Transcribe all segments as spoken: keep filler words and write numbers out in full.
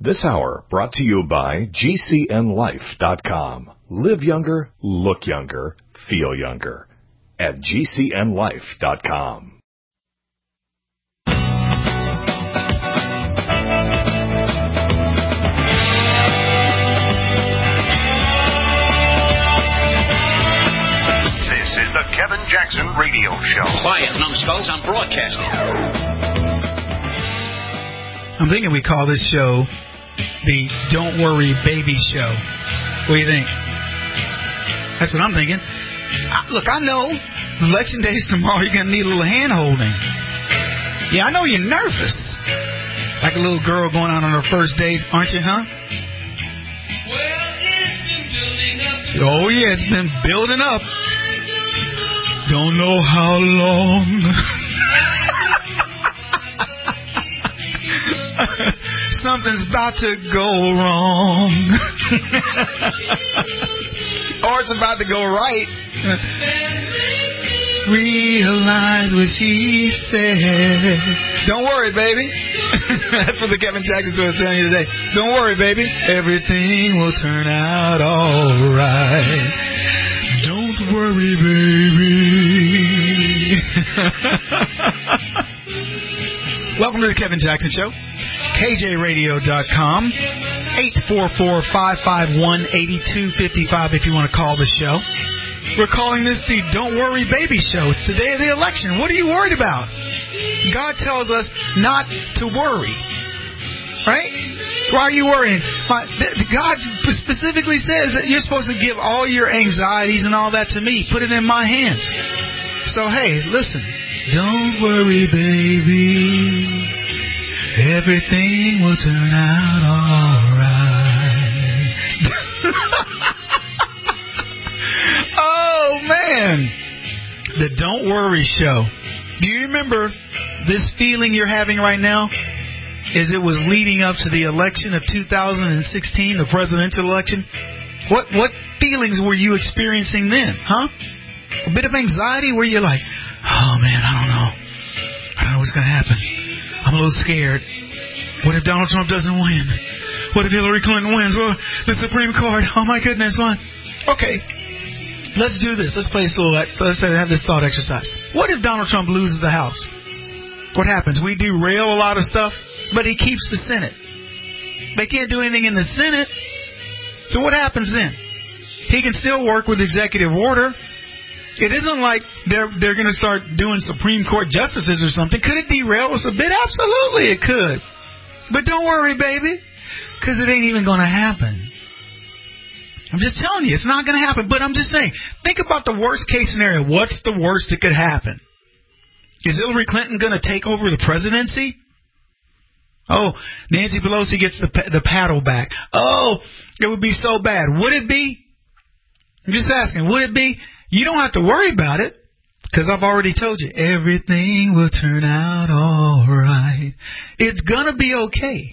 This hour brought to you by G C N life dot com. Live younger, look younger, feel younger at G C N life dot com. The Kevin Jackson Radio Show. Quiet, numbskulls, I'm broadcasting. I'm thinking we call this show the Don't Worry Baby Show. What do you think? That's what I'm thinking. I, look, I know election day's tomorrow. You're going to need a little hand-holding. Yeah, I know you're nervous. Like a little girl going out on her first date, aren't you, huh? Well, it's been building up. Oh, yeah, it's been building up. Don't know how long. Something's about to go wrong. Or it's about to go right. Realize what she said. Don't worry, baby. That's what the Kevin Jackson Show is telling you today. Don't worry, baby. Everything will turn out all right. Don't worry, baby. Welcome to the Kevin Jackson Show. K J radio dot com. eight four four, five five one, eight two five five if you want to call the show. We're calling this the Don't Worry Baby Show. It's the day of the election. What are you worried about? God tells us not to worry. Right? Why are you worrying? God specifically says that you're supposed to give all your anxieties and all that to me. Put it in my hands. So, hey, listen. Don't worry, baby. Everything will turn out all right. Oh, man. The Don't Worry Show. Do you remember this feeling you're having right now? As it was leading up to the election of two thousand sixteen, the presidential election, what what feelings were you experiencing then, huh? A bit of anxiety where you're like, oh, man, I don't know. I don't know what's going to happen. I'm a little scared. What if Donald Trump doesn't win? What if Hillary Clinton wins? Well, the Supreme Court, oh, my goodness, what? Okay, let's do this. Let's play this little, let's have this thought exercise. What if Donald Trump loses the House? What happens? We derail a lot of stuff, but he keeps the Senate. They can't do anything in the Senate. So what happens then? He can still work with executive order. It isn't like they're they're going to start doing Supreme Court justices or something. Could it derail us a bit? Absolutely, it could. But don't worry, baby, because it ain't even going to happen. I'm just telling you, it's not going to happen. But I'm just saying, think about the worst case scenario. What's the worst that could happen? Is Hillary Clinton going to take over the presidency? Oh, Nancy Pelosi gets the the paddle back. Oh, it would be so bad. Would it be? I'm just asking, would it be? You don't have to worry about it, because I've already told you, everything will turn out all right. It's going to be okay.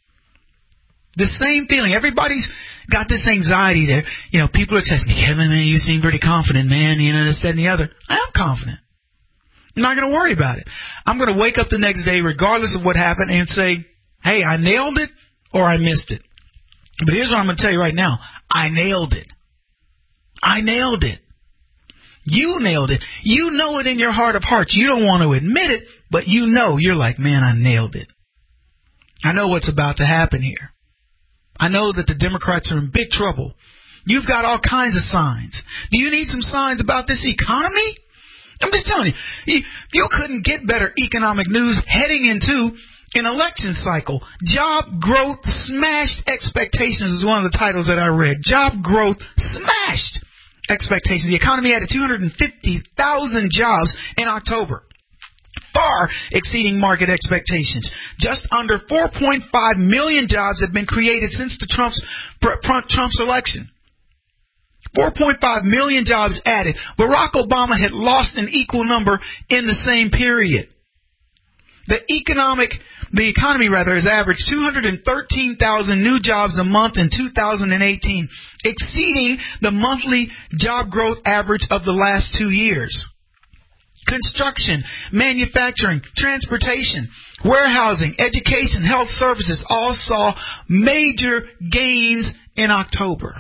The same feeling. Everybody's got this anxiety there. You know, people are texting me, Kevin, man, you seem pretty confident, man. You know, this, that, and the other. I am confident. I'm not going to worry about it. I'm going to wake up the next day, regardless of what happened, and say, hey, I nailed it or I missed it. But here's what I'm going to tell you right now. I nailed it. I nailed it. You nailed it. You know it in your heart of hearts. You don't want to admit it, but you know. You're like, man, I nailed it. I know what's about to happen here. I know that the Democrats are in big trouble. You've got all kinds of signs. Do you need some signs about this economy? I'm just telling you, you, you couldn't get better economic news heading into an election cycle. Job growth smashed expectations is one of the titles that I read. Job growth smashed expectations. The economy added two hundred fifty thousand jobs in October, far exceeding market expectations. Just under four point five million jobs have been created since the Trump's, Trump's election. four point five million jobs added. Barack Obama had lost an equal number in the same period. The economic, the economy rather, has averaged two hundred thirteen thousand new jobs a month in two thousand eighteen, exceeding the monthly job growth average of the last two years. construction, manufacturing, transportation, warehousing, education, health services all saw major gains in October.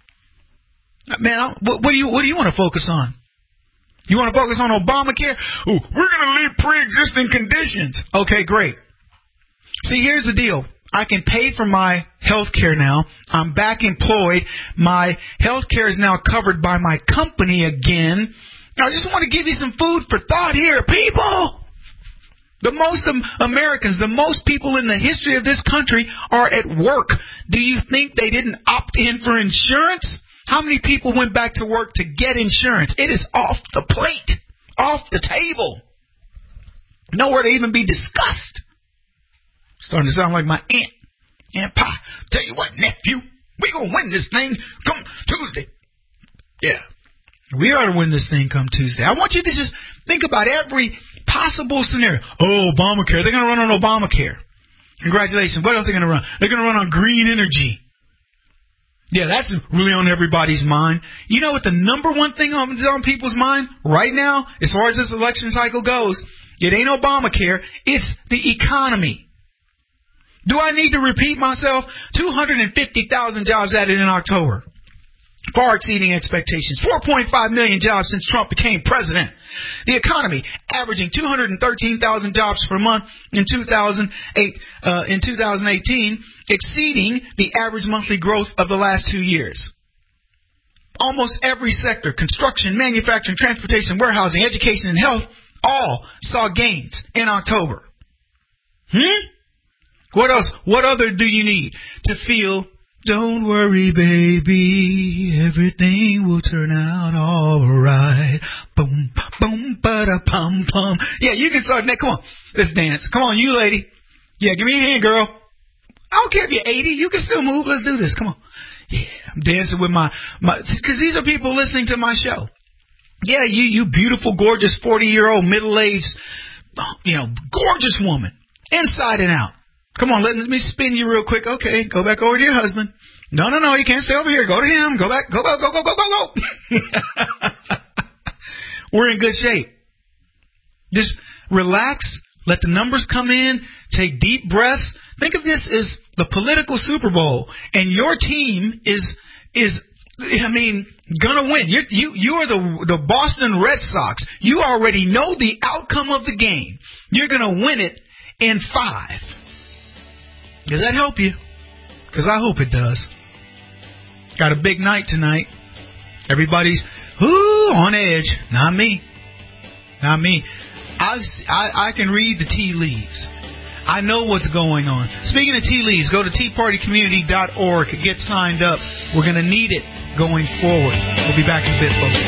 Man, what, what do you what do you want to focus on? You want to focus on Obamacare? Ooh, we're going to leave pre-existing conditions. Okay, great. See, here's the deal. I can pay for my health care now. I'm back employed. My health care is now covered by my company again. I just want to give you some food for thought here, people. The most um, Americans, the most people in the history of this country are at work. Do you think they didn't opt in for insurance? How many people went back to work to get insurance? It is off the plate, off the table. Nowhere to even be discussed. Starting to sound like my aunt. Aunt Pa, tell you what, nephew, we gonna win this thing come Tuesday. Yeah, we are to win this thing come Tuesday. I want you to just think about every possible scenario. Oh, Obamacare. They're gonna run on Obamacare. Congratulations. What else are they gonna run? They're gonna run on green energy. Yeah, that's really on everybody's mind. You know what the number one thing on, is on people's mind right now, as far as this election cycle goes? It ain't Obamacare. It's the economy. Do I need to repeat myself? two hundred fifty thousand jobs added in October. Far exceeding expectations. four point five million jobs since Trump became president. The economy averaging two hundred thirteen thousand jobs per month in two thousand eight, uh, in two thousand eighteen, exceeding the average monthly growth of the last two years. Almost every sector, construction, manufacturing, transportation, warehousing, education, and health, all saw gains in October. Hmm? What else? What other do you need to feel, don't worry, baby, everything will turn out all right. Boom, boom, ba-da-pum, pum. Yeah, you can start next. Come on, let's dance. Come on, you lady. Yeah, give me a hand, girl. I don't care if you're eighty. You can still move. Let's do this. Come on. Yeah, I'm dancing with my, my, because these are people listening to my show. Yeah, you, you beautiful, gorgeous, forty-year-old, middle-aged, you know, gorgeous woman, inside and out. Come on, let me spin you real quick. Okay, go back over to your husband. No, no, no, you can't stay over here. Go to him. Go back. Go, go, go, go, go, go, go. We're in good shape. Just relax. Let the numbers come in. Take deep breaths. Think of this as the political Super Bowl, and your team is is. I mean, gonna win. You you you are the the Boston Red Sox. You already know the outcome of the game. You're gonna win it in five. Does that help you? Because I hope it does. Got a big night tonight. Everybody's ooh, on edge. Not me. Not me. I, I, I can read the tea leaves. I know what's going on. Speaking of tea leaves, go to tea party community dot org. Get signed up. We're going to need it going forward. We'll be back in a bit, folks.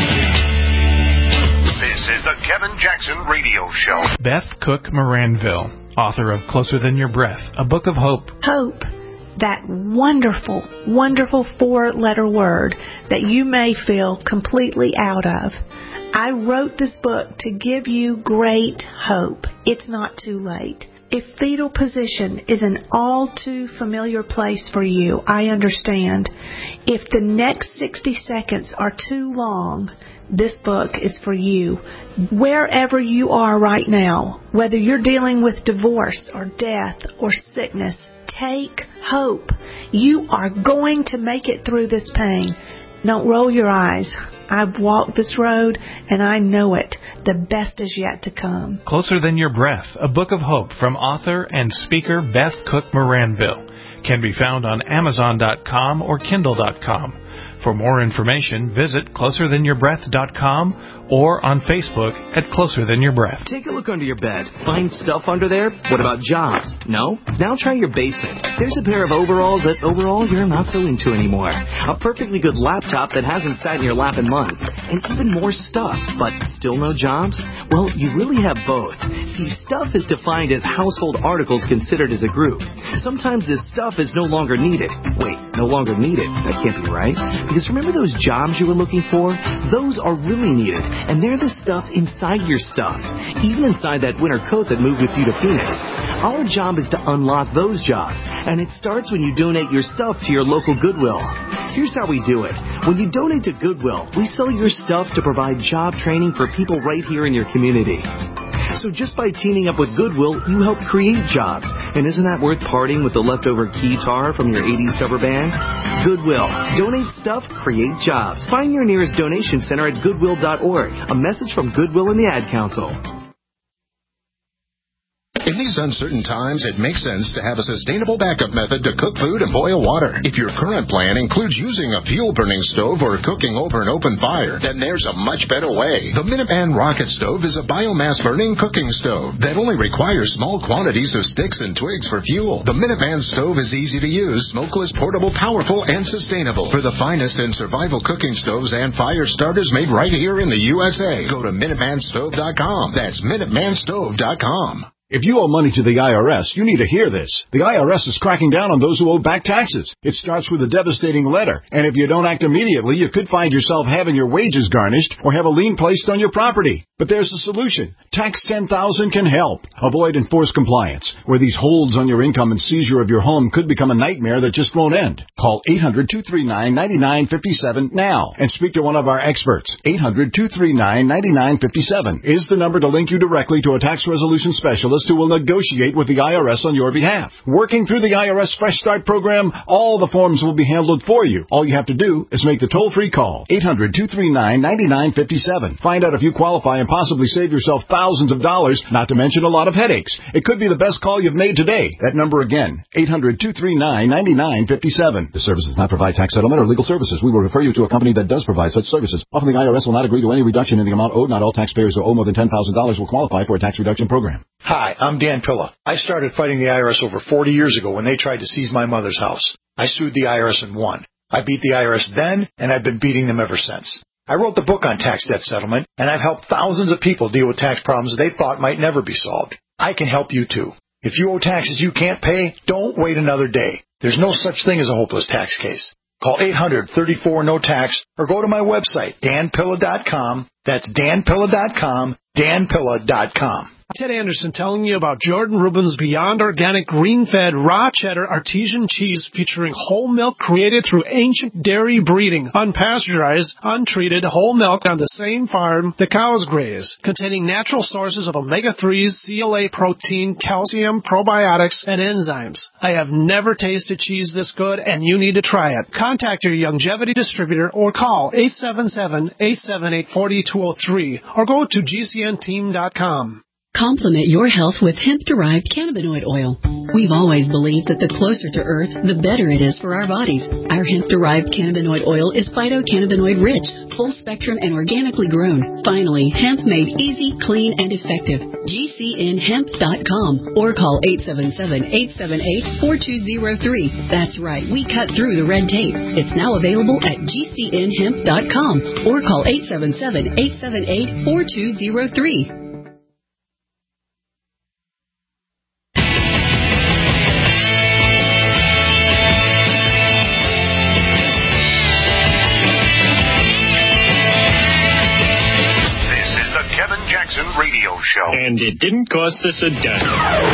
This is the Kevin Jackson Radio Show. Beth Cook Moranville, author of Closer Than Your Breath, a book of hope. Hope, that wonderful, wonderful four-letter word that you may feel completely out of. I wrote this book to give you great hope. It's not too late. If fetal position is an all too familiar place for you, I understand. If the next sixty seconds are too long, this book is for you. Wherever you are right now, whether you're dealing with divorce or death or sickness, take hope. You are going to make it through this pain. Don't roll your eyes. I've walked this road, and I know it. The best is yet to come. Closer Than Your Breath, a book of hope from author and speaker Beth Cook Moranville, can be found on Amazon dot com or Kindle dot com. For more information, visit closer than your breath dot com or on Facebook at Closer Than Your Breath. Take a look under your bed. Find stuff under there? What about jobs? No? Now try your basement. There's a pair of overalls that overall you're not so into anymore. A perfectly good laptop that hasn't sat in your lap in months. And even more stuff, but still no jobs? Well, you really have both. See, stuff is defined as household articles considered as a group. Sometimes this stuff is no longer needed. Wait, no longer needed? That can't be right. Because remember those jobs you were looking for? Those are really needed. And they're the stuff inside your stuff, even inside that winter coat that moved with you to Phoenix. Our job is to unlock those jobs, and it starts when you donate your stuff to your local Goodwill. Here's how we do it. When you donate to Goodwill, we sell your stuff to provide job training for people right here in your community. So just by teaming up with Goodwill, you help create jobs. And isn't that worth parting with the leftover guitar from your eighties cover band? Goodwill. Donate stuff, create jobs. Find your nearest donation center at goodwill dot org. A message from Goodwill and the Ad Council. In these uncertain times, it makes sense to have a sustainable backup method to cook food and boil water. If your current plan includes using a fuel-burning stove or cooking over an open fire, then there's a much better way. The Minuteman Rocket Stove is a biomass-burning cooking stove that only requires small quantities of sticks and twigs for fuel. The Minuteman Stove is easy to use, smokeless, portable, powerful, and sustainable. For the finest in survival cooking stoves and fire starters made right here in the U S A, go to Minuteman Stove dot com. That's Minuteman Stove dot com. If you owe money to the I R S, you need to hear this. The I R S is cracking down on those who owe back taxes. It starts with a devastating letter, and if you don't act immediately, you could find yourself having your wages garnished or have a lien placed on your property. But there's a solution. Tax ten thousand can help. Avoid enforced compliance, where these holds on your income and seizure of your home could become a nightmare that just won't end. Call eight hundred, two three nine, nine nine five seven now and speak to one of our experts. eight hundred, two three nine, nine nine five seven is the number to link you directly to a tax resolution specialist who will negotiate with the I R S on your behalf. Working through the I R S Fresh Start program, all the forms will be handled for you. All you have to do is make the toll-free call. eight hundred, two three nine, nine nine five seven. Find out if you qualify and possibly save yourself thousands of dollars, not to mention a lot of headaches. It could be the best call you've made today. That number again, eight hundred, two three nine, nine nine five seven. The service does not provide tax settlement or legal services. We will refer you to a company that does provide such services. Often the I R S will not agree to any reduction in the amount owed. Not all taxpayers who owe more than ten thousand dollars will qualify for a tax reduction program. Hi, I'm Dan Pilla. I started fighting the I R S over forty years ago when they tried to seize my mother's house. I sued the I R S and won. I beat the I R S then, and I've been beating them ever since. I wrote the book on tax debt settlement, and I've helped thousands of people deal with tax problems they thought might never be solved. I can help you too. If you owe taxes you can't pay, don't wait another day. There's no such thing as a hopeless tax case. Call eight hundred, thirty-four, no tax or go to my website, dan pilla dot com. That's dan pilla dot com, dan pilla dot com. Ted Anderson telling you about Jordan Rubin's Beyond Organic Green-Fed Raw Cheddar Artesian Cheese featuring whole milk created through ancient dairy breeding, unpasteurized, untreated whole milk on the same farm the cows graze, containing natural sources of omega threes, C L A protein, calcium, probiotics, and enzymes. I have never tasted cheese this good, and you need to try it. Contact your Youngevity distributor or call eight seven seven, eight seven eight, four two zero three or go to G C N team dot com. Complement your health with hemp-derived cannabinoid oil. We've always believed that the closer to Earth, the better it is for our bodies. Our hemp-derived cannabinoid oil is phytocannabinoid-rich, full-spectrum, and organically grown. Finally, hemp made easy, clean, and effective. G C N hemp dot com or call eight seven seven, eight seven eight, four two zero three. That's right, we cut through the red tape. It's now available at G C N hemp dot com or call eight seven seven, eight seven eight, four two zero three. Radio show. And it didn't cost us a dime.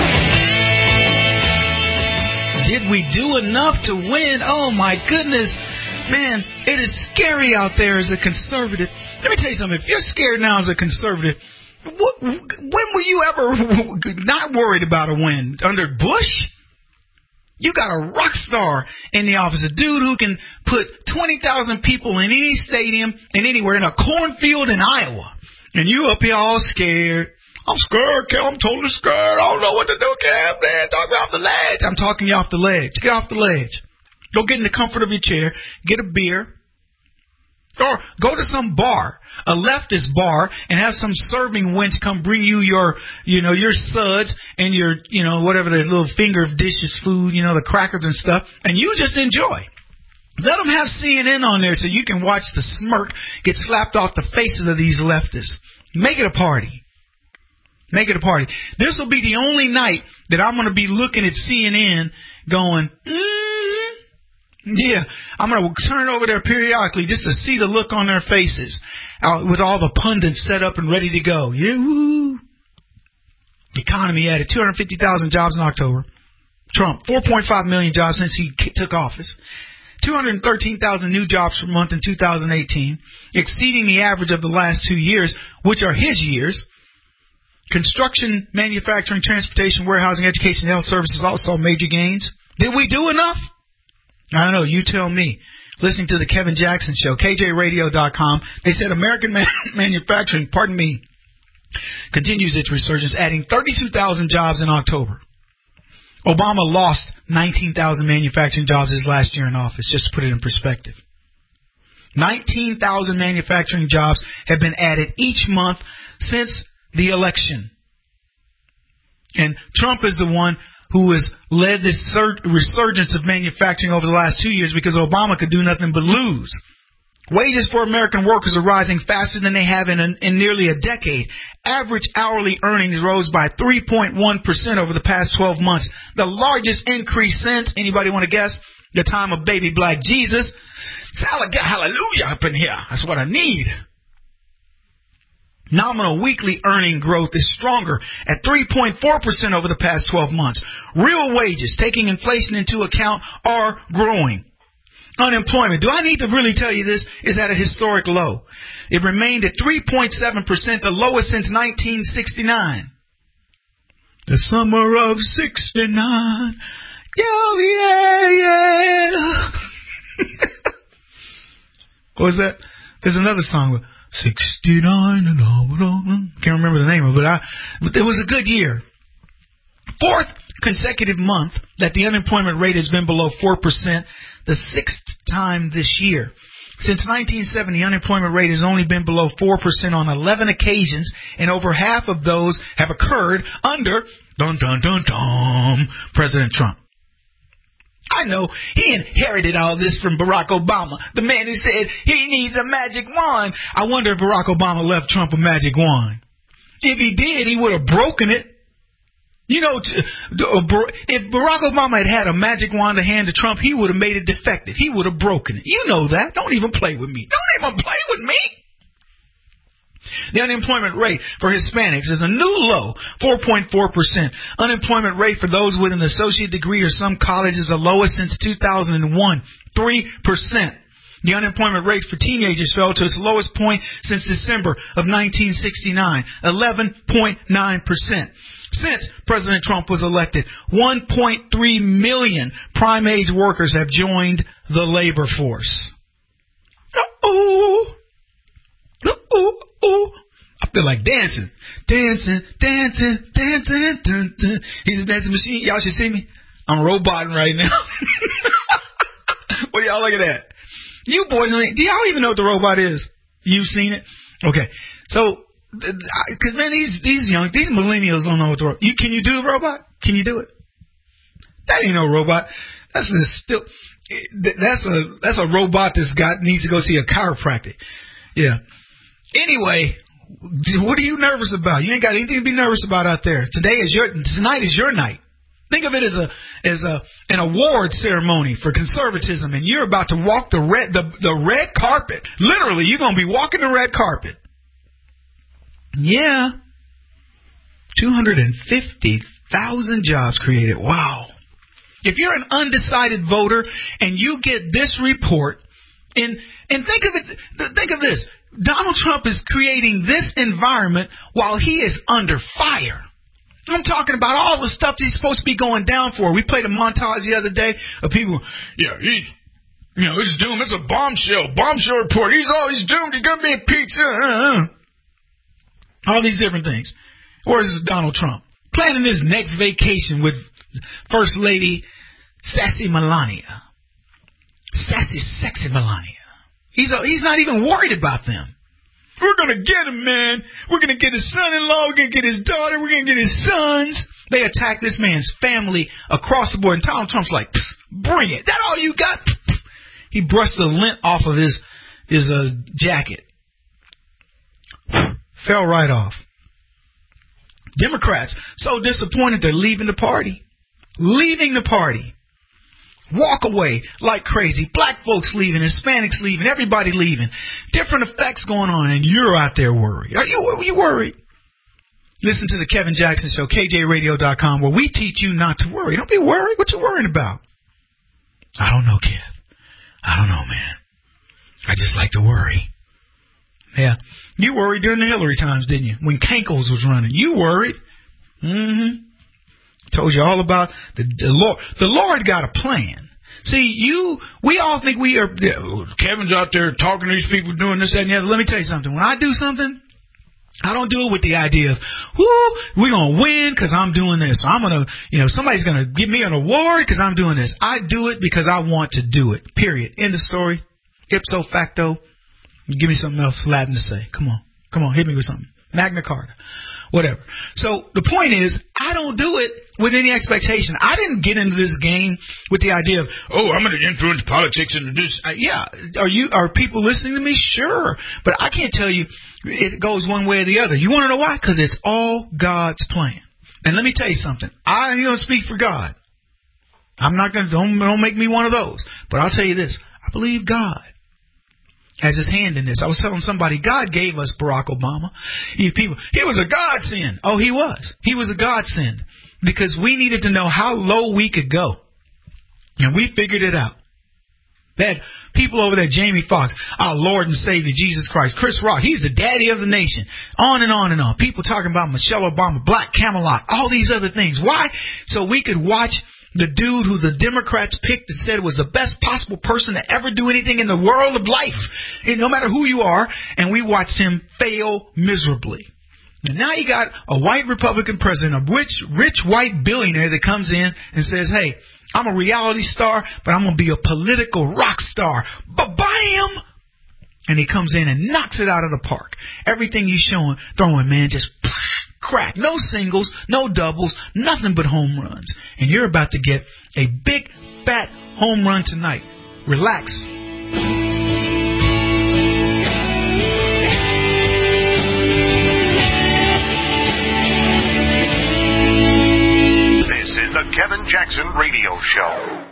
Did we do enough to win? Oh, my goodness. Man, it is scary out there as a conservative. Let me tell you something. If you're scared now as a conservative, what, when were you ever not worried about a win? Under Bush? You got a rock star in the office, a dude who can put twenty thousand people in any stadium and anywhere in a cornfield in Iowa. And you up here all scared. I'm scared, Kel. I'm totally scared. I don't know what to do, Kel. Man, talk me off the ledge. I'm talking you off the ledge. Get off the ledge. Go get in the comfort of your chair. Get a beer. Or go to some bar, a leftist bar, and have some serving wench come bring you your, you know, your suds and your, you know, whatever the little finger of dishes food, you know, the crackers and stuff, and you just enjoy. Let them have C N N on there so you can watch the smirk get slapped off the faces of these leftists. Make it a party. Make it a party. This will be the only night that I'm going to be looking at C N N going, mm-hmm. Yeah, I'm going to turn over there periodically just to see the look on their faces uh, with all the pundits set up and ready to go. Yeah, woo. Economy added two hundred fifty thousand jobs in October. Trump, four point five million jobs since he took office. two hundred thirteen thousand new jobs per month in two thousand eighteen, exceeding the average of the last two years, which are his years. Construction, manufacturing, transportation, warehousing, education, health services also major gains. Did we do enough? I don't know. You tell me. Listening to the Kevin Jackson Show, K J radio dot com, they said American man- manufacturing, pardon me, continues its resurgence, adding thirty-two thousand jobs in October. Obama lost nineteen thousand manufacturing jobs his last year in office, just to put it in perspective. nineteen thousand manufacturing jobs have been added each month since the election. And Trump is the one who has led this sur- resurgence of manufacturing over the last two years because Obama could do nothing but lose. Wages for American workers are rising faster than they have in, a, in nearly a decade. Average hourly earnings rose by three point one percent over the past twelve months. The largest increase since, anybody want to guess, the time of baby black Jesus? Hallelujah up in here. That's what I need. Nominal weekly earning growth is stronger at three point four percent over the past twelve months. Real wages, taking inflation into account, are growing. Unemployment, do I need to really tell you this, is at a historic low. It remained at three point seven percent, the lowest since nineteen sixty-nine. The summer of sixty-nine. Yo, yeah, yeah. What was that? There's another song with sixty-nine and all. Can't remember the name of it, but, I, but it was a good year. Fourth consecutive month that the unemployment rate has been below four percent, the sixth time this year. Since nineteen seventy, unemployment rate has only been below four percent on eleven occasions, and over half of those have occurred under, dun dun dun dun, President Trump. I know he inherited all this from Barack Obama, the man who said he needs a magic wand. I wonder if Barack Obama left Trump a magic wand. If he did, he would have broken it. You know, if Barack Obama had had a magic wand to hand to Trump, he would have made it defective. He would have broken it. You know that. Don't even play with me. Don't even play with me. The unemployment rate for Hispanics is a new low, four point four percent. Unemployment rate for those with an associate degree or some college is the lowest since two thousand one, three percent. The unemployment rate for teenagers fell to its lowest point since December of nineteen sixty-nine, eleven point nine percent. Since President Trump was elected, one point three million prime-age workers have joined the labor force. Uh-oh. Uh-oh. Oh, I feel like dancing, dancing, dancing, dancing, dun, dun. He's a dancing machine. Y'all should see me. I'm roboting right now. What do y'all look at that? You boys, do y'all even know what the robot is? You've seen it? Okay. So, because man, these these young, these millennials don't know what the robot. You can you do the robot? Can you do it? That ain't no robot. That's a still. That's a that's a robot that's got needs to go see a chiropractic. Yeah. Anyway, what are you nervous about? You ain't got anything to be nervous about out there. Today is your tonight is your night. Think of it as a as a an award ceremony for conservatism, and you're about to walk the red the, the red carpet. Literally, you're gonna be walking the red carpet. Yeah. Two hundred and fifty thousand jobs created. Wow. If you're an undecided voter and you get this report, and and think of it think of this. Donald Trump is creating this environment while he is under fire. I'm talking about all the stuff he's supposed to be going down for. We played a montage the other day of people, yeah, he's, you know, it's doomed. It's a bombshell, bombshell report. He's always doomed. He's going to be impeached. Uh, uh, uh. All these different things. Where's Donald Trump? Planning his next vacation with First Lady Sassy Melania. Sassy, sexy Melania. He's a, he's not even worried about them. We're going to get him, man. We're going to get his son-in-law. We're going to get his daughter. We're going to get his sons. They attack this man's family across the board. And Donald Trump's like, bring it. That all you got? He brushed the lint off of his, his uh, jacket. Fell right off. Democrats, so disappointed they're leaving the party. Leaving the party. Walk away like crazy. Black folks leaving, Hispanics leaving, everybody leaving. Different effects going on, and you're out there worried. Are you, are you worried? listen to the Kevin Jackson Show, K J radio dot com, where we teach you not to worry. Don't be worried. What you worrying about? I don't know, Kev. I don't know, man. I just like to worry. Yeah. You worried during the Hillary times, didn't you? When Kankles was running. You worried. Mm-hmm. Told you all about the, the Lord. The Lord got a plan. See, you, we all think we are, Kevin's out there talking to these people doing this, that, and the other. Let me tell you something. When I do something, I don't do it with the idea of, whoo, we're going to win because I'm doing this. So I'm going to, you know, somebody's going to give me an award because I'm doing this. I do it because I want to do it. Period. End of story. Ipso facto. Give me something else Latin to say. Come on. Come on. Hit me with something. Magna Carta. Whatever. So the point is, I don't do it with any expectation. I didn't get into this game with the idea of, oh, I'm going to influence politics and this. Uh, yeah. Are you, are people listening to me? Sure. But I can't tell you it goes one way or the other. You want to know why? Because it's all God's plan. And let me tell you something. I ain't going to speak for God. I'm not going to, don't, don't make me one of those. But I'll tell you this. I believe God has his hand in this. I was telling somebody, God gave us Barack Obama. You people, he was a godsend. Oh, he was. He was a godsend because we needed to know how low we could go. And we figured it out. They had people over there, Jamie Foxx, our Lord and Savior, Jesus Christ, Chris Rock, he's the daddy of the nation. On and on and on. People talking about Michelle Obama, Black Camelot, all these other things. Why? So we could watch the dude who the Democrats picked and said was the best possible person to ever do anything in the world of life, and no matter who you are, and we watched him fail miserably. And now you got a white Republican president, a rich, rich white billionaire that comes in and says, hey, I'm a reality star, but I'm going to be a political rock star. Ba-bam! And he comes in and knocks it out of the park. Everything he's showing, throwing, man, just crack. No singles, no doubles, nothing but home runs. And you're about to get a big, fat home run tonight. Relax. This is the Kevin Jackson Radio Show.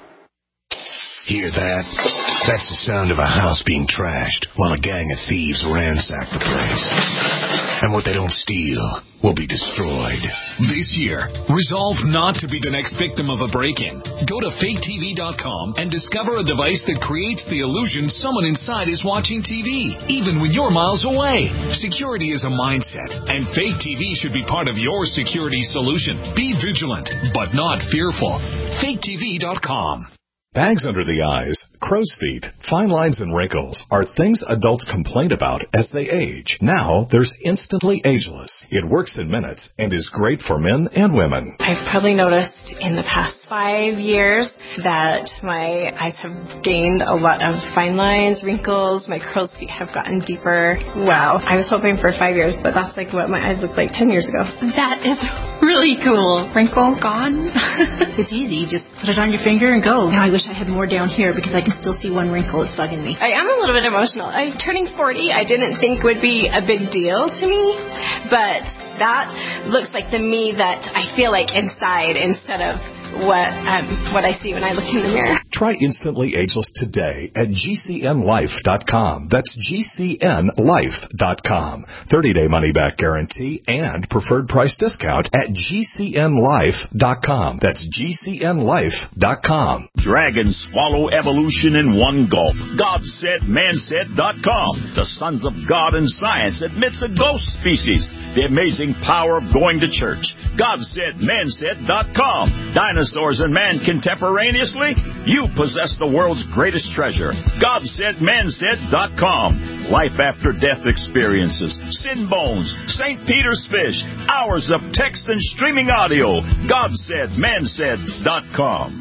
Hear that? That's the sound of a house being trashed while a gang of thieves ransack the place. And what they don't steal will be destroyed. This year, resolve not to be the next victim of a break-in. Go to fake T V dot com and discover a device that creates the illusion someone inside is watching T V, even when you're miles away. Security is a mindset, and Fake T V should be part of your security solution. Be vigilant, but not fearful. fake T V dot com. Bags under the eyes, crow's feet, fine lines and wrinkles are things adults complain about as they age. Now, there's Instantly Ageless. It works in minutes and is great for men and women. I've probably noticed in the past five years that my eyes have gained a lot of fine lines, wrinkles, my crow's feet have gotten deeper. Wow. I was hoping for five years, but that's like what my eyes looked like ten years ago. That is really cool. Wrinkle gone. It's easy. Just put it on your finger and go. Now I wish I had more down here because I can still see one wrinkle. It's bugging me. I am a little bit emotional. I turning forty, I didn't think would be a big deal to me, but that looks like the me that I feel like inside instead of what um, what I see when I look in the mirror. Try Instantly Ageless today at G C N life dot com. That's G C N life dot com. thirty-day money-back guarantee and preferred price discount at G C N life dot com. That's G C N life dot com. Dragons swallow evolution in one gulp. God said, man said dot com. The Sons of God and Science admits a ghost species. The amazing power of going to church. God said, man said dot com. Dinosaurs and man contemporaneously? You possess the world's greatest treasure. God said, man said dot com. Life after death experiences. Sin bones. Saint Peter's fish. Hours of text and streaming audio. God said, man said dot com.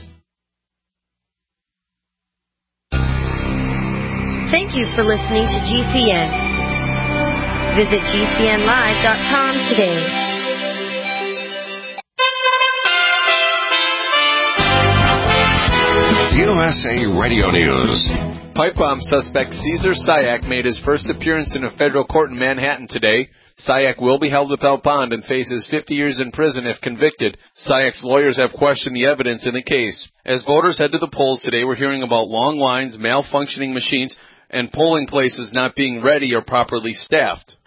Thank you for listening to G C N. Visit G C N live dot com today. U S A Radio News. Pipe bomb suspect Cesar Sayak made his first appearance in a federal court in Manhattan today. Sayak will be held without bond and faces fifty years in prison if convicted. Sayak's lawyers have questioned the evidence in the case. As voters head to the polls today, we're hearing about long lines, malfunctioning machines, and polling places not being ready or properly staffed.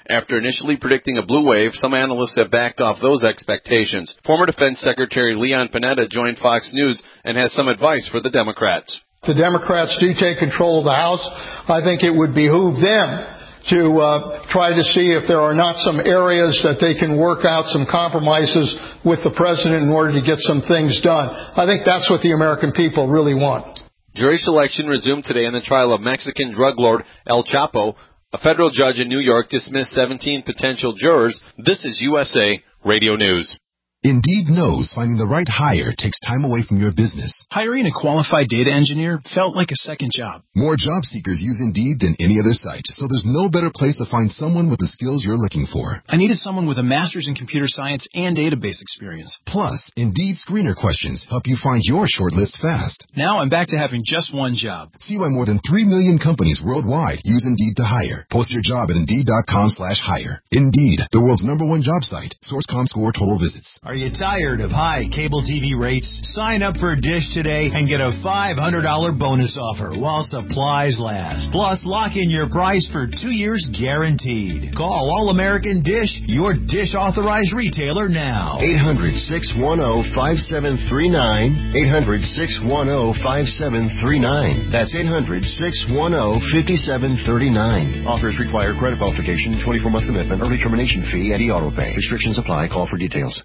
After initially predicting a blue wave, some analysts have backed off those expectations. Former Defense Secretary Leon Panetta joined Fox News and has some advice for the Democrats. The Democrats do take control of the House. I think it would behoove them to uh, try to see if there are not some areas that they can work out some compromises with the president in order to get some things done. I think that's what the American people really want. Jury selection resumed today in the trial of Mexican drug lord El Chapo. A federal judge in New York dismissed seventeen potential jurors. This is U S A Radio News. Indeed knows finding the right hire takes time away from your business. Hiring a qualified data engineer felt like a second job. More job seekers use Indeed than any other site, so there's no better place to find someone with the skills you're looking for. I needed someone with a master's in computer science and database experience. Plus, Indeed screener questions help you find your shortlist fast. Now I'm back to having just one job. See why more than three million companies worldwide use Indeed to hire. Post your job at Indeed.com slash hire. Indeed, the world's number one job site. Source dot com score total visits. Are you tired of high cable T V rates? Sign up for Dish today and get a five hundred dollars bonus offer while supplies last. Plus, lock in your price for two years guaranteed. Call All American Dish, your Dish authorized retailer now. eight hundred, six one zero, five seven three nine. eight hundred, six one zero, five seven three nine. That's eight hundred, six one zero, five seven three nine. Offers require credit verification, twenty-four month commitment, early termination fee, and e-auto pay. Restrictions apply. Call for details.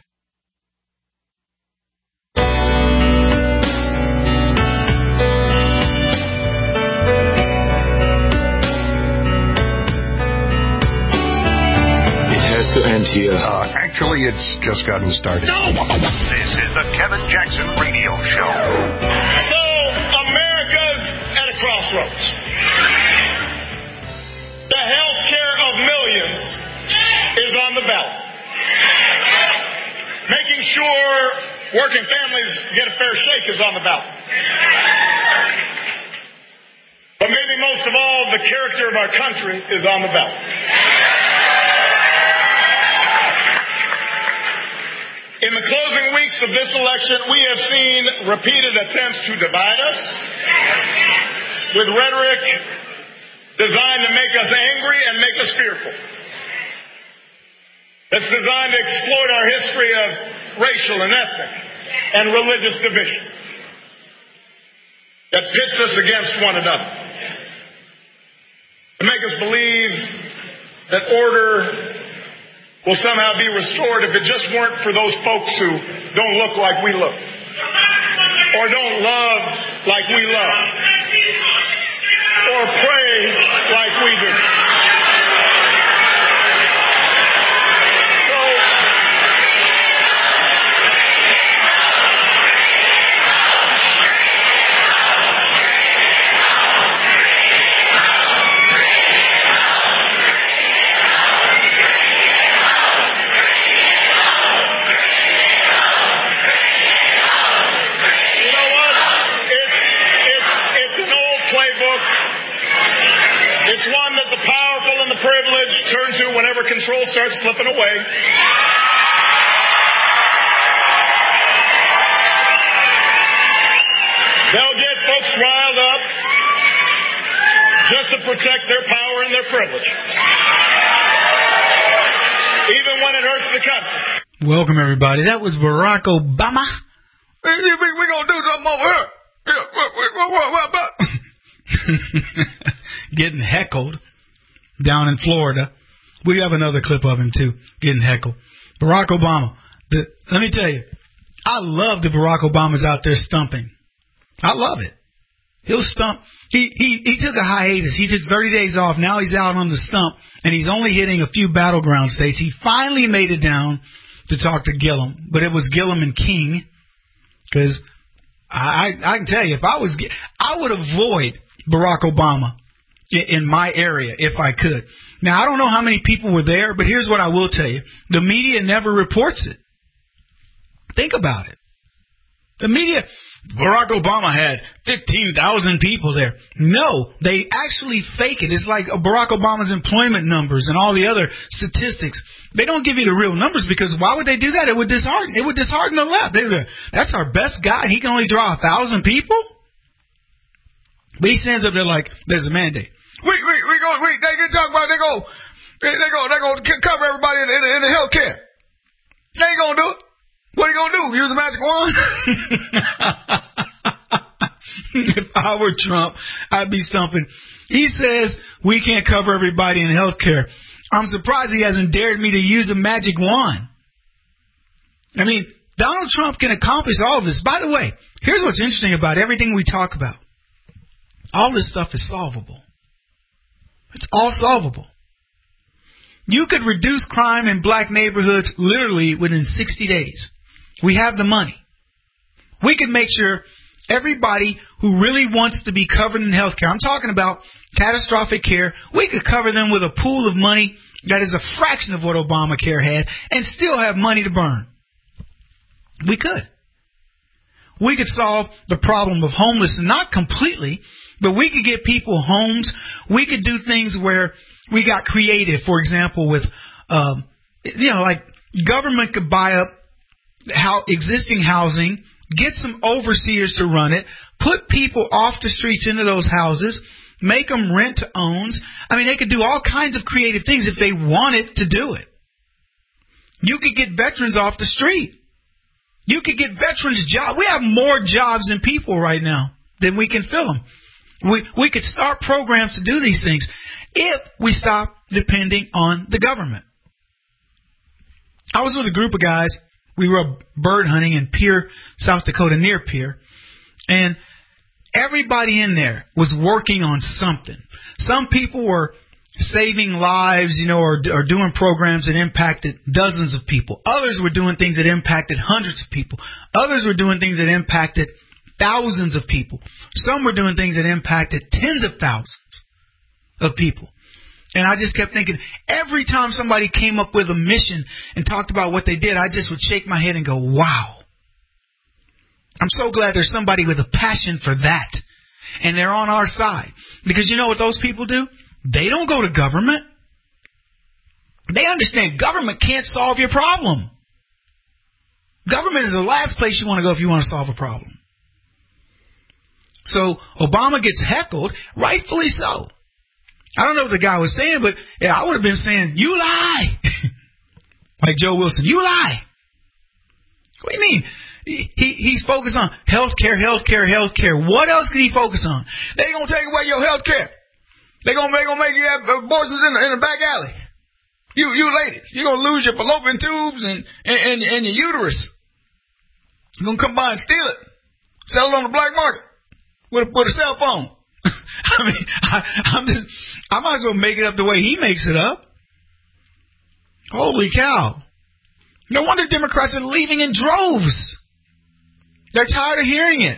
To end here. Uh, actually, it's just gotten started. No! This is the Kevin Jackson Radio Show. So, America's at a crossroads. The health care of millions is on the ballot. Making sure working families get a fair shake is on the ballot. But maybe most of all, the character of our country is on the ballot. In the closing weeks of this election, we have seen repeated attempts to divide us with rhetoric designed to make us angry and make us fearful. That's designed to exploit our history of racial and ethnic and religious division that pits us against one another. To make us believe that order will somehow be restored if it just weren't for those folks who don't look like we look, or don't love like we love, or pray like we do. So, it's one that the powerful and the privileged turn to whenever control starts slipping away. They'll get folks riled up just to protect their power and their privilege, even when it hurts the country. Welcome, everybody. That was Barack Obama. We're going to do something over here. Getting heckled down in Florida. We have another clip of him, too, getting heckled. Barack Obama. The, let me tell you, I love that Barack Obama's out there stumping. I love it. He'll stump. He, he, he took a hiatus. He took thirty days off. Now he's out on the stump, and he's only hitting a few battleground states. He finally made it down to talk to Gillum, but it was Gillum and King, because I, I can tell you, if I was, I would avoid Barack Obama in my area if I could. Now, I don't know how many people were there, but here's what I will tell you. The media never reports it. Think about it. The media, Barack Obama had fifteen thousand people there. No, they actually fake it. It's like Barack Obama's employment numbers and all the other statistics. They don't give you the real numbers, because why would they do that? It would dishearten. It would dishearten the left. They would, that's our best guy. He can only draw a thousand people. But he stands up there like there's a mandate. We we we go. We they can talk about. They go. They're going they're gonna cover everybody in, in, in the health care. They ain't going to do it. What are you going to do? Use a magic wand? If I were Trump, I'd be stumping. He says we can't cover everybody in health care. I'm surprised he hasn't dared me to use a magic wand. I mean, Donald Trump can accomplish all of this. By the way, here's what's interesting about everything we talk about. All this stuff is solvable. It's all solvable. You could reduce crime in black neighborhoods literally within sixty days. We have the money. We could make sure everybody who really wants to be covered in health care, I'm talking about catastrophic care, we could cover them with a pool of money that is a fraction of what Obamacare had and still have money to burn. We could. We could solve the problem of homelessness, not completely, but we could get people homes. We could do things where we got creative, for example, with, um, you know, like government could buy up how existing housing, get some overseers to run it, put people off the streets into those houses, make them rent to owns. I mean, they could do all kinds of creative things if they wanted to do it. You could get veterans off the street. You could get veterans jobs. We have more jobs than people right now than we can fill them. We we could start programs to do these things if we stop depending on the government. I was with a group of guys. We were bird hunting in Pierre, South Dakota, near Pierre. And everybody in there was working on something. Some people were saving lives, you know, or, or doing programs that impacted dozens of people. Others were doing things that impacted hundreds of people. Others were doing things that impacted thousands of people. Some were doing things that impacted tens of thousands of people. And I just kept thinking, every time somebody came up with a mission and talked about what they did, I just would shake my head and go, wow. I'm so glad there's somebody with a passion for that. And they're on our side. Because you know what those people do? They don't go to government. They understand government can't solve your problem. Government is the last place you want to go if you want to solve a problem. So Obama gets heckled, rightfully so. I don't know what the guy was saying, but yeah, I would have been saying, you lie. Like Joe Wilson, you lie. What do you mean? He, he He's focused on health care, health care, health care. What else can he focus on? They're going to take away your health care. They're going to make you have abortions in the, in the back alley. You you ladies, you're going to lose your fallopian tubes and, and, and, and your uterus. You're going to come by and steal it. Sell it on the black market with a, with a cell phone. I mean, I, I'm just, I might as well make it up the way he makes it up. Holy cow. No wonder Democrats are leaving in droves. They're tired of hearing it.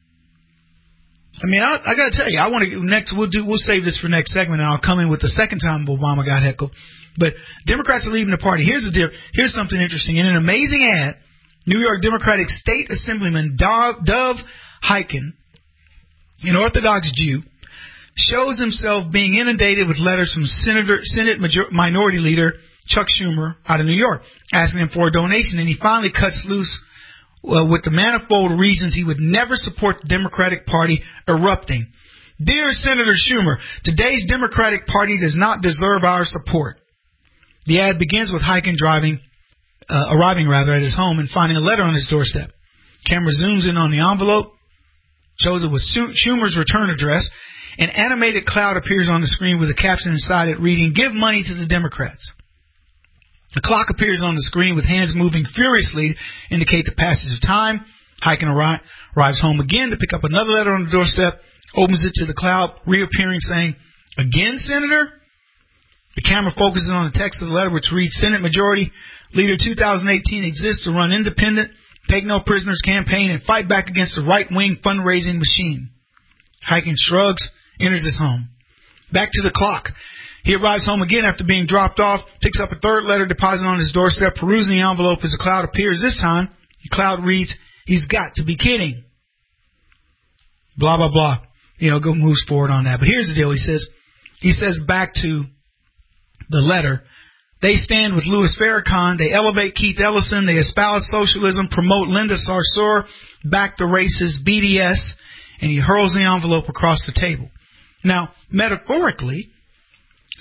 I mean, I, I got to tell you, I want to next. We'll do. We'll save this for next segment, and I'll come in with the second time Obama got heckled. But Democrats are leaving the party. Here's the deal. Here's something interesting. In an amazing ad, New York Democratic State Assemblyman Dov, Dov Hikind, an Orthodox Jew, shows himself being inundated with letters from Senator, Senate Major, Minority Leader Chuck Schumer out of New York, asking him for a donation, and he finally cuts loose uh, with the manifold reasons he would never support the Democratic Party, erupting. Dear Senator Schumer, today's Democratic Party does not deserve our support. The ad begins with Hikind driving, uh, arriving rather at his home and finding a letter on his doorstep. Camera zooms in on the envelope, shows it with Schumer's return address. An animated cloud appears on the screen with a caption inside it reading, "Give money to the Democrats." The clock appears on the screen with hands moving furiously to indicate the passage of time. Hikind arri- arrives home again to pick up another letter on the doorstep, opens it to the cloud, reappearing saying, "Again, Senator?" The camera focuses on the text of the letter, which reads, "Senate Majority Leader twenty eighteen exists to run independent, take no prisoners campaign and fight back against the right-wing fundraising machine." Hikind shrugs, enters his home. Back to the clock. He arrives home again after being dropped off, picks up a third letter deposited on his doorstep, perusing the envelope as a cloud appears. This time, the cloud reads, "He's got to be kidding." Blah, blah, blah. You know, go moves forward on that. But here's the deal. He says, he says back to the letter, they stand with Louis Farrakhan, they elevate Keith Ellison, they espouse socialism, promote Linda Sarsour, back the racist B D S, and he hurls the envelope across the table. Now, metaphorically,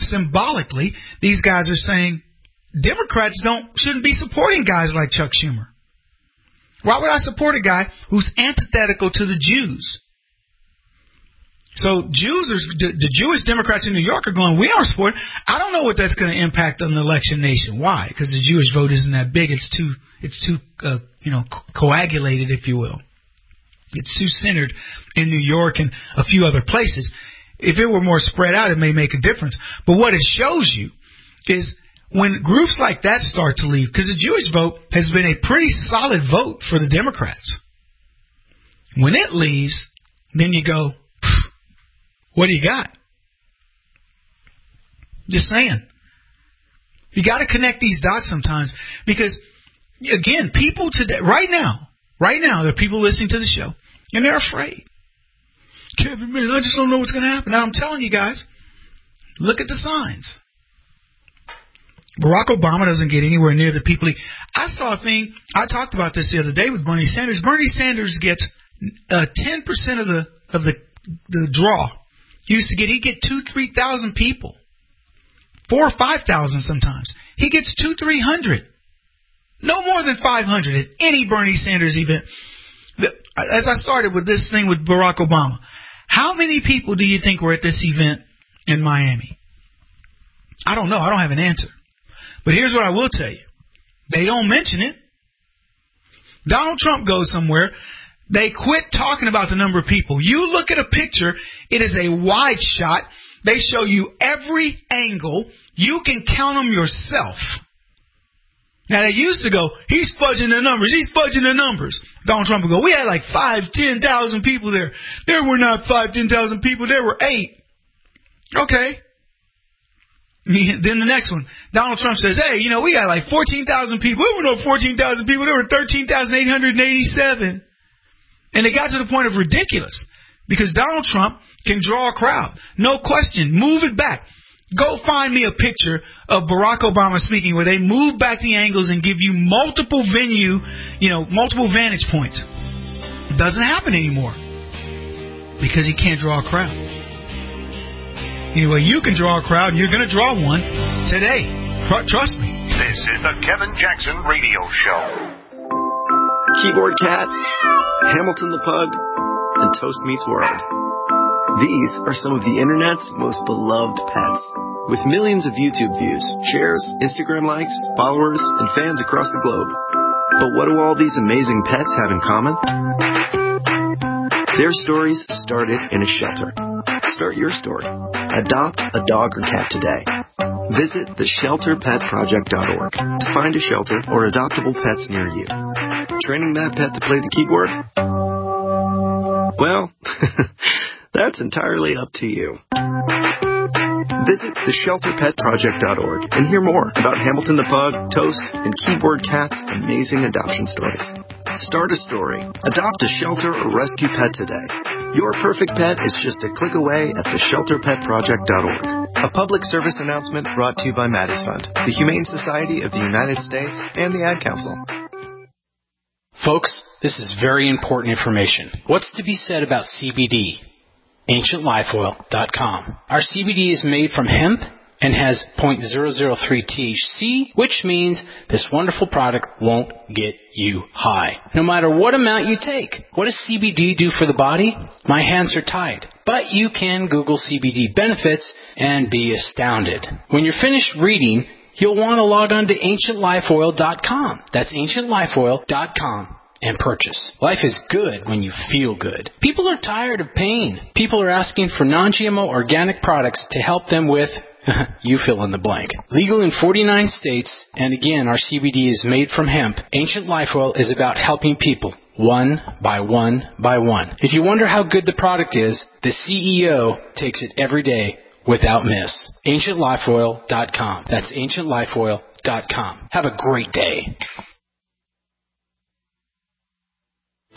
symbolically, these guys are saying Democrats don't shouldn't be supporting guys like Chuck Schumer. Why would I support a guy who's antithetical to the Jews? So Jews are, the, the Jewish Democrats in New York are going, we don't support. I don't know what that's going to impact on the election nation. Why? Because the Jewish vote isn't that big. It's too, it's too, uh, you know, co- coagulated, if you will. It's too centered in New York and a few other places. If it were more spread out, it may make a difference. But what it shows you is when groups like that start to leave, because the Jewish vote has been a pretty solid vote for the Democrats. When it leaves, then you go, what do you got? Just saying. You got to connect these dots sometimes because, again, people today, right now, right now, there are people listening to the show and they're afraid. Kevin, man, I just don't know what's going to happen. Now, I'm telling you guys, look at the signs. Barack Obama doesn't get anywhere near the people he... I saw a thing, I talked about this the other day with Bernie Sanders. Bernie Sanders gets uh, ten percent of the of the the draw. He used to get, he'd get two, three thousand people. Four or five thousand sometimes. He gets two, three hundred. No more than five hundred at any Bernie Sanders event. As I started with this thing with Barack Obama, how many people do you think were at this event in Miami? I don't know. I don't have an answer. But here's what I will tell you. They don't mention it. Donald Trump goes somewhere. They quit talking about the number of people. You look at a picture, it is a wide shot. They show you every angle. You can count them yourself. Now, they used to go, he's fudging the numbers, he's fudging the numbers. Donald Trump would go, we had like five, ten thousand people there. There were not five, ten thousand people, there were eight. Okay. Then the next one, Donald Trump says, hey, you know, we got like fourteen thousand people. There were no fourteen thousand people. There were thirteen thousand eight hundred eighty-seven. And it got to the point of ridiculous because Donald Trump can draw a crowd. No question. Move it back. Go find me a picture of Barack Obama speaking where they move back the angles and give you multiple venue, you know, multiple vantage points. It doesn't happen anymore because he can't draw a crowd. Anyway, you can draw a crowd, and you're going to draw one today. Trust me. This is the Kevin Jackson Radio Show. Keyboard Cat, Hamilton the Pug, and Toast Meets World. These are some of the Internet's most beloved pets. With millions of YouTube views, shares, Instagram likes, followers, and fans across the globe. But what do all these amazing pets have in common? Their stories started in a shelter. Start your story. Adopt a dog or cat today. Visit the shelter pet project dot org to find a shelter or adoptable pets near you. Training that pet to play the keyboard? Well, that's entirely up to you. Visit the shelter pet project dot org and hear more about Hamilton the Pug, Toast, and Keyboard Cat's amazing adoption stories. Start a story. Adopt a shelter or rescue pet today. Your perfect pet is just a click away at the shelter pet project dot org. A public service announcement brought to you by Maddie's Fund, the Humane Society of the United States, and the Ad Council. Folks, this is very important information. What's to be said about C B D? ancient life oil dot com. Our C B D is made from hemp and has zero point zero zero three T H C, which means this wonderful product won't get you high, no matter what amount you take. What does C B D do for the body? My hands are tied. But you can Google C B D benefits and be astounded. When you're finished reading, you'll want to log on to ancient life oil dot com. That's ancient life oil dot com. And purchase. Life is good when you feel good. People are tired of pain. People are asking for non G M O organic products to help them with, you fill in the blank. Legal in forty-nine states, and again, our C B D is made from hemp. Ancient Life Oil is about helping people, one by one by one. If you wonder how good the product is, the C E O takes it every day without miss. ancient life oil dot com. That's ancient life oil dot com. Have a great day.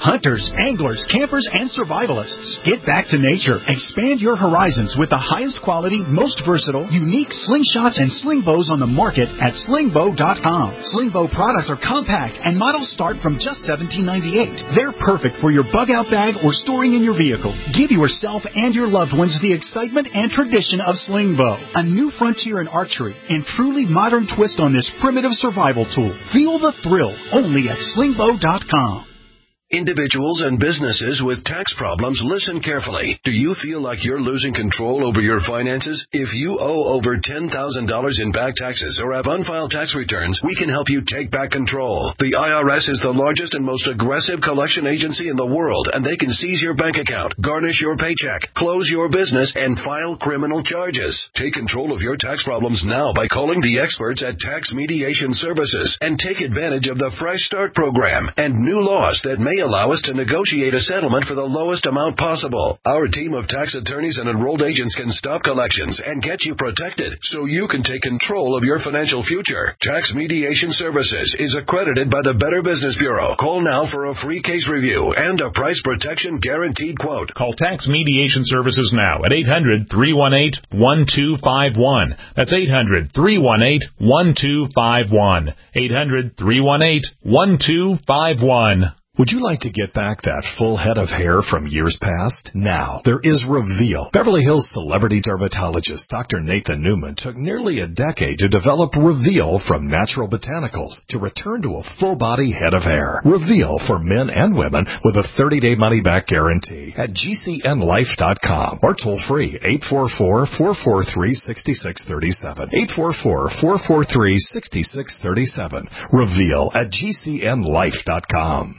hunters, anglers, campers, and survivalists. Get back to nature. Expand your horizons with the highest quality, most versatile, unique slingshots and sling bows on the market at sling bow dot com. Sling bow products are compact and models start from just seventeen ninety-eight. They're perfect for your bug out bag or storing in your vehicle. Give yourself and your loved ones the excitement and tradition of sling bow. A new frontier in archery and truly modern twist on this primitive survival tool. Feel the thrill only at sling bow dot com. Individuals and businesses with tax problems, listen carefully. Do you feel like you're losing control over your finances? If you owe over ten thousand dollars in back taxes or have unfiled tax returns, we can help you take back control. The I R S is the largest and most aggressive collection agency in the world, and they can seize your bank account, garnish your paycheck, close your business, and file criminal charges. Take control of your tax problems now by calling the experts at Tax Mediation Services and take advantage of the Fresh Start program and new laws that may allow us to negotiate a settlement for the lowest amount possible. Our team of tax attorneys and enrolled agents can stop collections and get you protected so you can take control of your financial future. Tax Mediation Services is accredited by the Better Business Bureau. Call now for a free case review and a price protection guaranteed quote. Call Tax Mediation Services now at eight hundred, three one eight, one two five one. That's eight hundred, three one eight, one two five one. eight hundred, three one eight, one two five one. Would you like to get back that full head of hair from years past? Now, there is Reveal. Beverly Hills celebrity dermatologist Doctor Nathan Newman took nearly a decade to develop Reveal from natural botanicals to return to a full-body head of hair. Reveal for men and women with a thirty-day money-back guarantee at G C N life dot com or toll-free eight four four, four four three, six six three seven. eight four four, four four three, six six three seven. Reveal at G C N life dot com.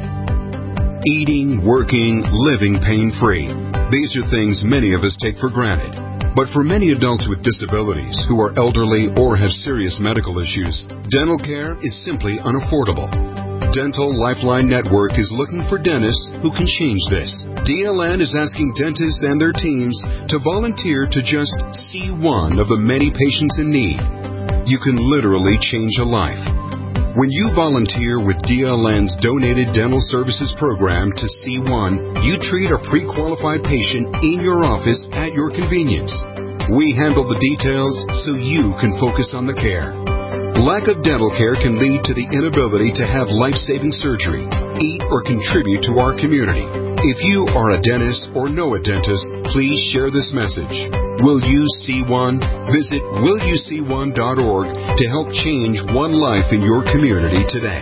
Eating, working, living pain-free. These are things many of us take for granted. But for many adults with disabilities who are elderly or have serious medical issues, dental care is simply unaffordable. Dental Lifeline Network is looking for dentists who can change this. D L N is asking dentists and their teams to volunteer to just see one of the many patients in need. You can literally change a life. When you volunteer with D L N's Donated Dental Services Program to C one, you treat a pre-qualified patient in your office at your convenience. We handle the details so you can focus on the care. Lack of dental care can lead to the inability to have life-saving surgery, eat, or contribute to our community. If you are a dentist or know a dentist, please share this message. Will you see one? Visit will you see one dot org to help change one life in your community today.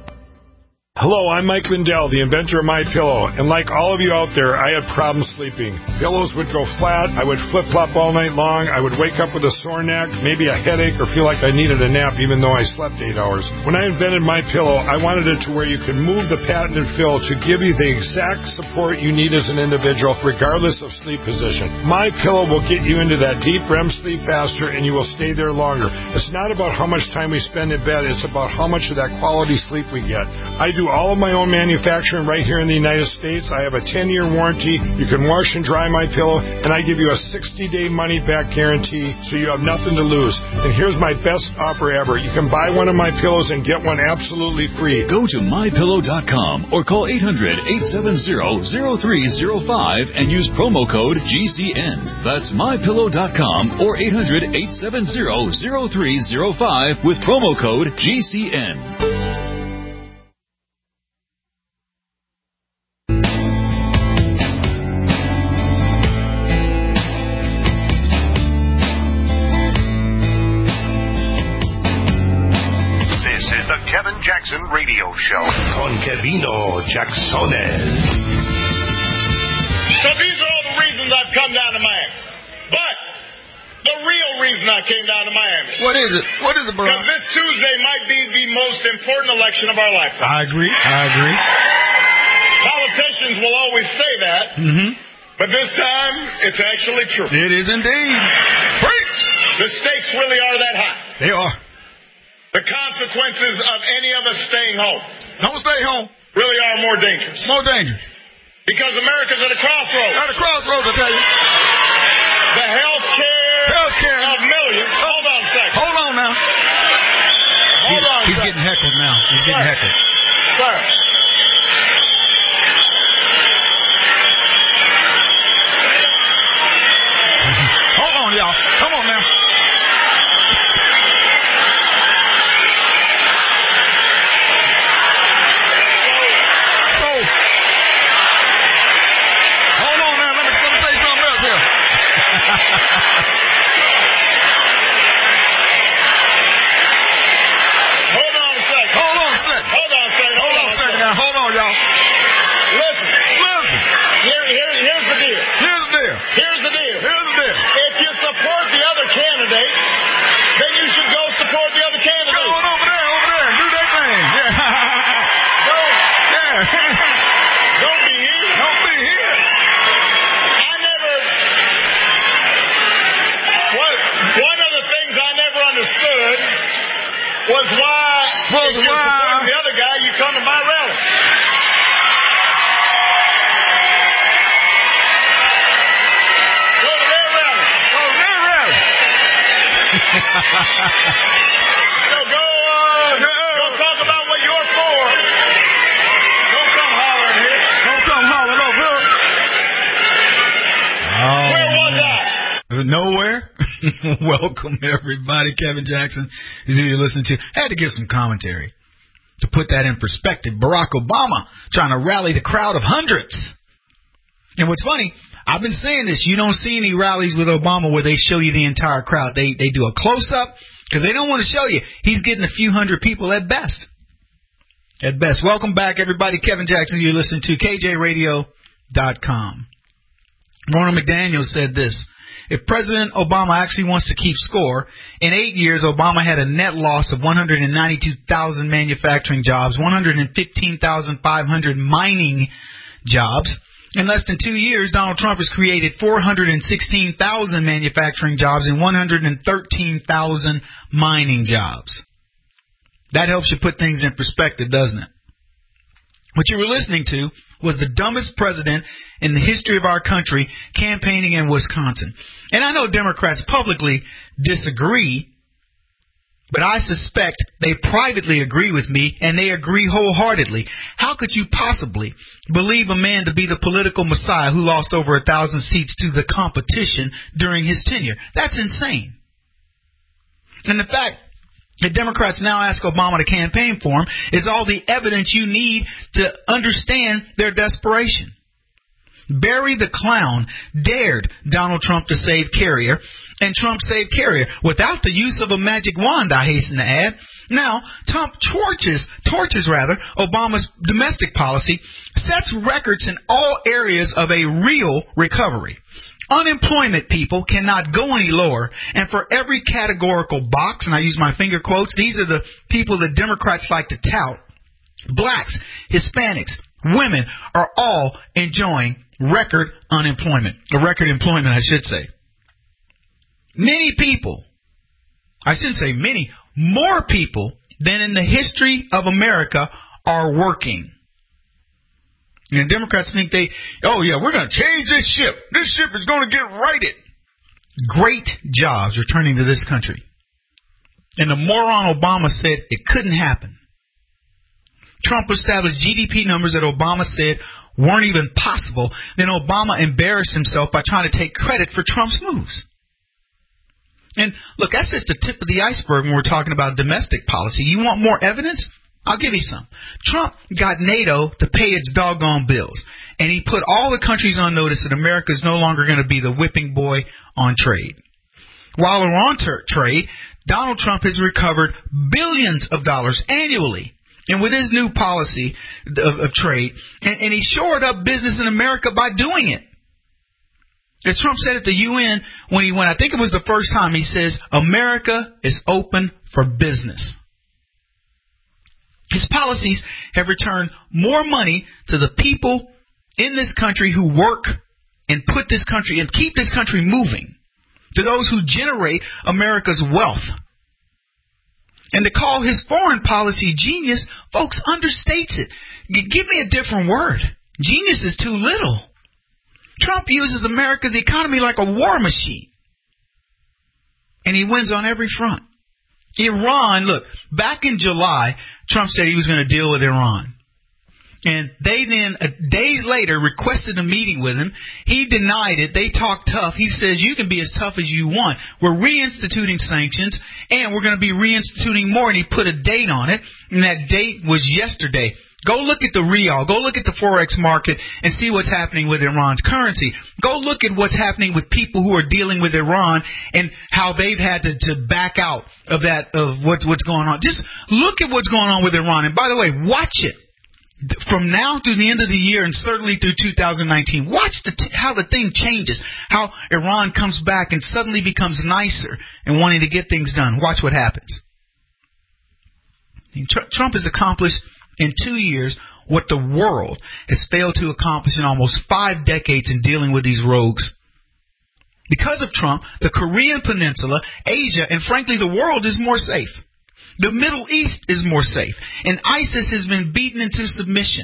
Hello, I'm Mike Lindell, the inventor of MyPillow, and like all of you out there, I had problems sleeping. Pillows would go flat, I would flip-flop all night long, I would wake up with a sore neck, maybe a headache, or feel like I needed a nap even though I slept eight hours. When I invented MyPillow, I wanted it to where you can move the patented fill to give you the exact support you need as an individual, regardless of sleep position. MyPillow will get you into that deep R E M sleep faster, and you will stay there longer. It's not about how much time we spend in bed, it's about how much of that quality sleep we get. I do all of my own manufacturing right here in the United States. I have a ten-year warranty. You can wash and dry my pillow, and I give you a sixty-day money-back guarantee, so you have nothing to lose. And here's my best offer ever. You can buy one of my pillows and get one absolutely free. Go to my pillow dot com or call eight hundred, eight seven zero, zero three zero five and use promo code G C N. That's my pillow dot com or eight hundred, eight seven zero, zero three zero five with promo code G C N. Jackson Radio Show. Con Kevino Jacksones. So these are all the reasons I've come down to Miami. But the real reason I came down to Miami. What is it? What is it, bro? Because this Tuesday might be the most important election of our lifetime. I agree. I agree. Politicians will always say that. Mm-hmm. But this time, it's actually true. It is indeed. Preach! The stakes really are that high. They are. The consequences of any of us staying home. Don't stay home. Really are more dangerous. More dangerous. Because America's at a crossroads. At a crossroads, I tell you. The health care, health care of millions. Hold on a second. Hold on now. Hold he, on a He's second. getting heckled now. He's getting Sir. heckled. Sir. was why was if you're why supporting the other guy, you come to my rally. Go to their rally. Go to their rally. So go, uh, no. go talk about what you're for. Don't come hollering here. Don't come hollering over here. Oh, Where was I? Nowhere. Welcome, everybody. Kevin Jackson is who you're listening to. I had to give some commentary to put that in perspective. Barack Obama trying to rally the crowd of hundreds. And what's funny, I've been saying this. You don't see any rallies with Obama where they show you the entire crowd. They they do a close-up because they don't want to show you. He's getting a few hundred people at best. At best. Welcome back, everybody. Kevin Jackson, you're listening to K J radio dot com. Ronald McDaniel said this. If President Obama actually wants to keep score, in eight years, Obama had a net loss of one hundred ninety-two thousand manufacturing jobs, one hundred fifteen thousand five hundred mining jobs. In less than two years, Donald Trump has created four hundred sixteen thousand manufacturing jobs and one hundred thirteen thousand mining jobs. That helps you put things in perspective, doesn't it? What you were listening to was the dumbest president in the history of our country campaigning in Wisconsin. And I know Democrats publicly disagree, but I suspect they privately agree with me, and they agree wholeheartedly. How could you possibly believe a man to be the political messiah who lost over a thousand seats to the competition during his tenure? That's insane. And the fact that Democrats now ask Obama to campaign for him is all the evidence you need to understand their desperation. Barry the Clown dared Donald Trump to save Carrier, and Trump saved Carrier without the use of a magic wand, I hasten to add. Now, Trump torches, torches rather, Obama's domestic policy, sets records in all areas of a real recovery. Unemployment, people, cannot go any lower, and for every categorical box, and I use my finger quotes, these are the people that Democrats like to tout, blacks, Hispanics, women are all enjoying record unemployment, or record employment, I should say. Many people, I shouldn't say many, more people than in the history of America are working. And Democrats think they, oh yeah, we're going to change this ship. This ship is going to get righted. Great jobs returning to this country. And the moron Obama said it couldn't happen. Trump established G D P numbers that Obama said weren't even possible. Then Obama embarrassed himself by trying to take credit for Trump's moves. And look, that's just the tip of the iceberg when we're talking about domestic policy. You want more evidence? I'll give you some. Trump got NATO to pay its doggone bills, and he put all the countries on notice that America is no longer going to be the whipping boy on trade. While we're on ter- trade, Donald Trump has recovered billions of dollars annually, and with his new policy of, of trade, and, and he shored up business in America by doing it. As Trump said at the U N when he went, I think it was the first time, he says, America is open for business. His policies have returned more money to the people in this country who work and put this country and keep this country moving, to those who generate America's wealth. And to call his foreign policy genius, folks, understates it. G- give me a different word. Genius is too little. Trump uses America's economy like a war machine, and he wins on every front. Iran, look, back in July, Trump said he was going to deal with Iran. And they then, uh, days later, requested a meeting with him. He denied it. They talked tough. He says, you can be as tough as you want. We're reinstituting sanctions, and we're going to be reinstituting more. And he put a date on it, and that date was yesterday. Go look at the Riyal. Go look at the Forex market and see what's happening with Iran's currency. Go look at what's happening with people who are dealing with Iran and how they've had to, to back out of that, of what, what's going on. Just look at what's going on with Iran. And by the way, watch it. From now through the end of the year and certainly through two thousand nineteen, watch the t- how the thing changes, how Iran comes back and suddenly becomes nicer and wanting to get things done. Watch what happens. Trump has accomplished in two years what the world has failed to accomplish in almost five decades in dealing with these rogues. Because of Trump, the Korean Peninsula, Asia, and frankly the world is more safe. The Middle East is more safe. And ISIS has been beaten into submission.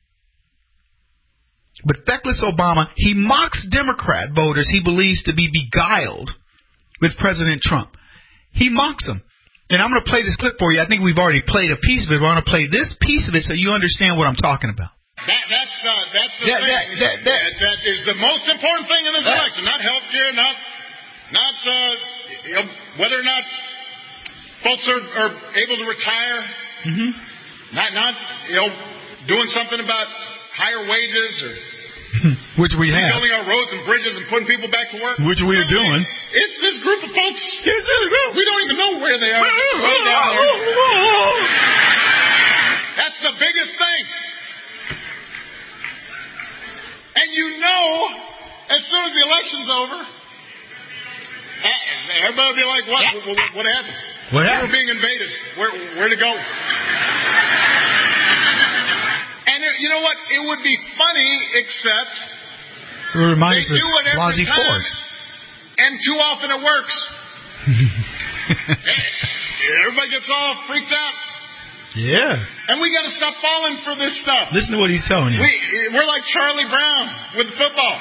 But feckless Obama, he mocks Democrat voters he believes to be beguiled with President Trump. He mocks them. And I'm going to play this clip for you. I think we've already played a piece of it. We're going to play this piece of it so you understand what I'm talking about. That, that's, uh, that's the that, thing. That, that, that, that, that is the most important thing in this that, election. Not health care, not, not uh, you know, whether or not folks are, are able to retire. Mm-hmm. Not, not you know, doing something about higher wages or which we have. Building our roads and bridges and putting people back to work. Which we are doing. It's this group of folks. Yes, we don't even know where they are. Right down there. That's the biggest thing. And you know, as soon as the election's over, everybody will be like, what? Yeah. What, what happened? What happened? We were being invaded. Where, where'd it go? And it, you know what? It would be funny, except it reminds they do it every Blasey time, Ford. and too often it works. Everybody gets all freaked out. Yeah. And we got to stop falling for this stuff. Listen to what he's telling you. We, we're like Charlie Brown with the football.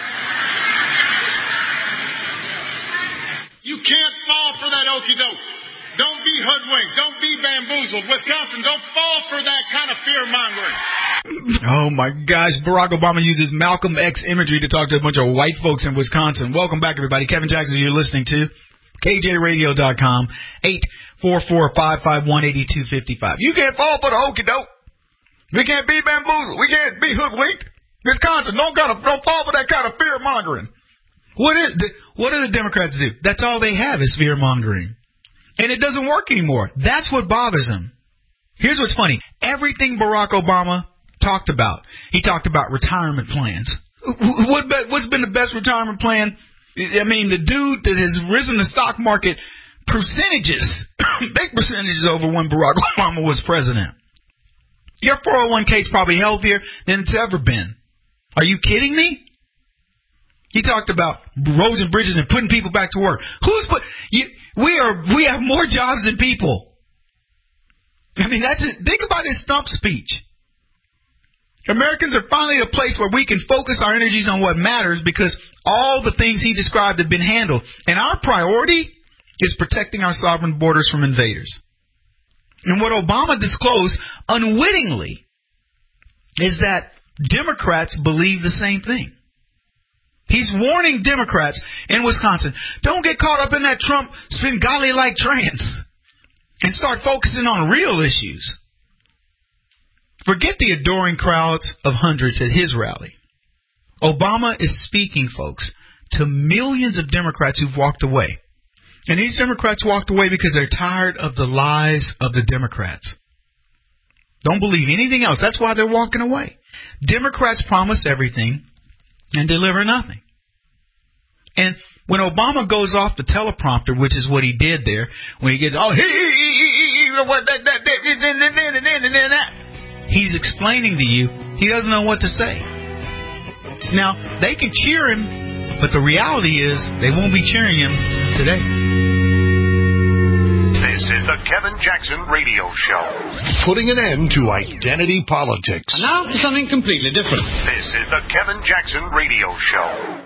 You can't fall for that okie doke. Don't be hoodwinked. Don't be bamboozled. Wisconsin, don't fall for that kind of fear-mongering. Oh, my gosh. Barack Obama uses Malcolm X imagery to talk to a bunch of white folks in Wisconsin. Welcome back, everybody. Kevin Jackson, you're listening to K J radio dot com, eight four four, five five one, eight two five five. You can't fall for the okie doke. We can't be bamboozled. We can't be hoodwinked. Wisconsin, don't, kind of, don't fall for that kind of fear-mongering. What, is, what do the Democrats do? That's all they have is fear-mongering. And it doesn't work anymore. That's what bothers him. Here's what's funny. Everything Barack Obama talked about, he talked about retirement plans. What, what's been the best retirement plan? I mean, the dude that has risen the stock market percentages, big percentages over when Barack Obama was president. Your four oh one k is probably healthier than it's ever been. Are you kidding me? He talked about roads and bridges and putting people back to work. Who's put you? We are. We have more jobs than people. I mean, that's it. Think about his stump speech. Americans are finally at a place where we can focus our energies on what matters because all the things he described have been handled. And our priority is protecting our sovereign borders from invaders. And what Obama disclosed unwittingly is that Democrats believe the same thing. He's warning Democrats in Wisconsin, don't get caught up in that Trump Svengali-like trance and start focusing on real issues. Forget the adoring crowds of hundreds at his rally. Obama is speaking, folks, to millions of Democrats who've walked away. And these Democrats walked away because they're tired of the lies of the Democrats. Don't believe anything else. That's why they're walking away. Democrats promise everything and deliver nothing. And when Obama goes off the teleprompter, which is what he did there, when he gets, oh, he, what, that, that, that, that, he's explaining to you, he doesn't know what to say. Now, they can cheer him, but the reality is they won't be cheering him today. This is the Kevin Jackson Radio Show. Putting an end to identity politics. And now for something completely different. This is the Kevin Jackson Radio Show.